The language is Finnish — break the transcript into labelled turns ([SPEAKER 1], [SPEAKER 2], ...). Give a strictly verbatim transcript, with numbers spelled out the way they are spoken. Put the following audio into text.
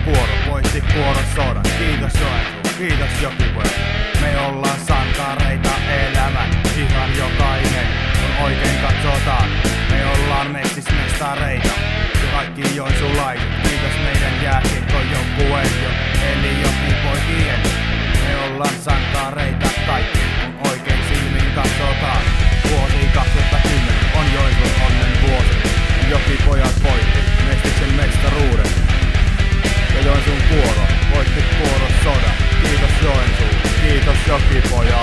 [SPEAKER 1] Kuoro voitti Kuoro sodan. Kiitos Joensuu, kiitos Jokipojat. Me ollaan sankareita elämän, ihan jokainen kun oikein katsotaan. Me ollaan messis mestareita ja kaikki joensuulaiset. Kiitos meidän jääkiekkojoukkueen eli Jokipoikien. Me ollaan sankareita kaikki kun oikein silmiin katsotaan. Vuosi kaksituhattakymmenen on Joensuun onnen vuosi. Jokipojat voitti Mestiksen mestaruuden. Ja Joensuun Kuoro voitti Kuoron sodan. Kiitos Joensuu, kiitos Jokipojat.